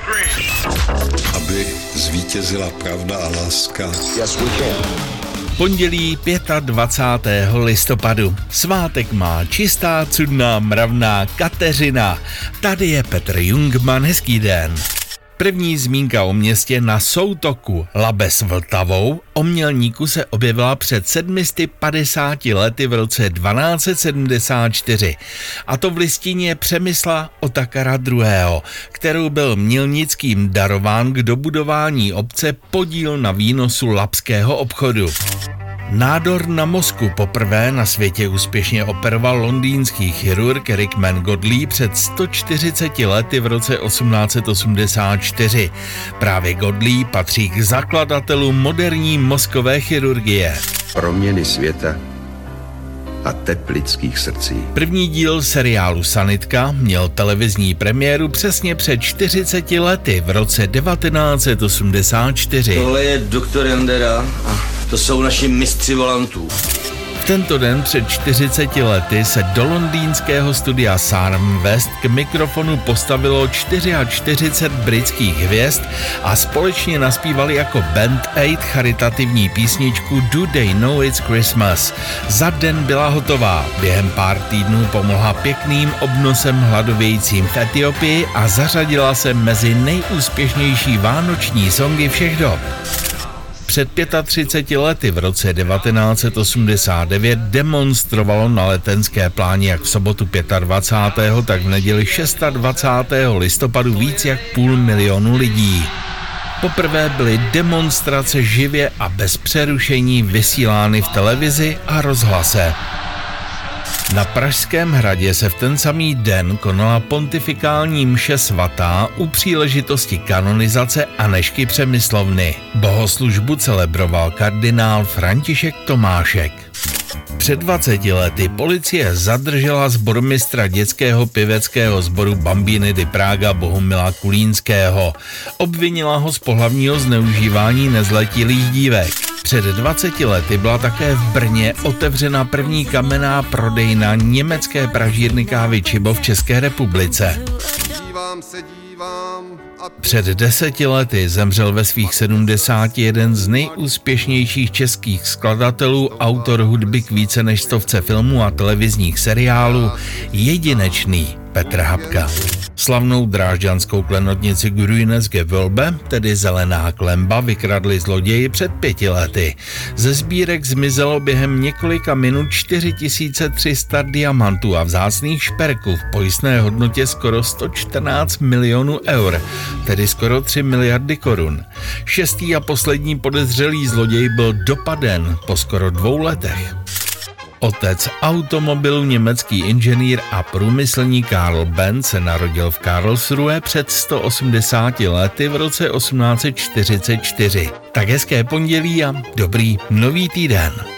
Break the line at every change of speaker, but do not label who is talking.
Aby zvítězila pravda a láska.
Yes, we can.
Pondělí 25. listopadu. Svátek má čistá, cudná, mravná Kateřina. Tady je Petr Jungmann, hezký den. První zmínka o městě na soutoku Labe s Vltavou o Mělníku se objevila před 750 lety v roce 1274. A to v listině Přemysla Otakara II., kterou byl Mělnickým darován k dobudování obce podíl na výnosu labského obchodu. Nádor na mozku poprvé na světě úspěšně operoval londýnský chirurg Rickman Godley před 140 lety v roce 1884. Právě Godley patří k zakladatelům moderní mozkové chirurgie.
Proměny světa a teplických srdcí.
První díl seriálu Sanitka měl televizní premiéru přesně před 40 lety v roce 1984.
Tohle je doktor Jandera a to jsou naši mistři volantů.
V tento den před 40 lety se do londýnského studia Sarm West k mikrofonu postavilo 44 britských hvězd a společně naspívali jako Band Aid charitativní písničku Do They Know It's Christmas. Za den byla hotová. Během pár týdnů pomohla pěkným obnosem hladovějícím v Etiopii a zařadila se mezi nejúspěšnější vánoční songy všech dob. Před 35 lety v roce 1989 demonstrovalo na Letenské pláni jak v sobotu 25., tak v neděli 26. listopadu víc jak 500 000 lidí. Poprvé byly demonstrace živě a bez přerušení vysílány v televizi a rozhlase. Na Pražském hradě se v ten samý den konala pontifikální mše svatá u příležitosti kanonizace Anežky Přemyslovny. Bohoslužbu celebroval kardinál František Tomášek. Před 20 lety policie zadržela sbormistra dětského pěveckého sboru Bambiny di Praga Bohumila Kulínského. Obvinila ho z pohlavního zneužívání nezletilých dívek. Před 20 lety byla také v Brně otevřena první kamenná prodejna německé pražírny kávy Čibo v České republice. Před 10 lety zemřel ve svých 70 jeden z nejúspěšnějších českých skladatelů, autor hudby k více než 100 filmů a televizních seriálů, jedinečný Petr Habka. Slavnou drážďanskou klenotnici Grünes Gewölbe, tedy zelená klemba, vykradli zloději před 5 lety. Ze sbírek zmizelo během několika minut 4300 diamantů a vzácných šperků v pojistné hodnotě skoro 114 milionů eur, tedy skoro 3 miliardy korun. 6. a poslední podezřelý zloděj byl dopaden po skoro 2 letech. Otec automobilu, německý inženýr a průmyslník Karl Benz se narodil v Karlsruhe před 180 lety v roce 1844. Tak hezké pondělí a dobrý nový týden.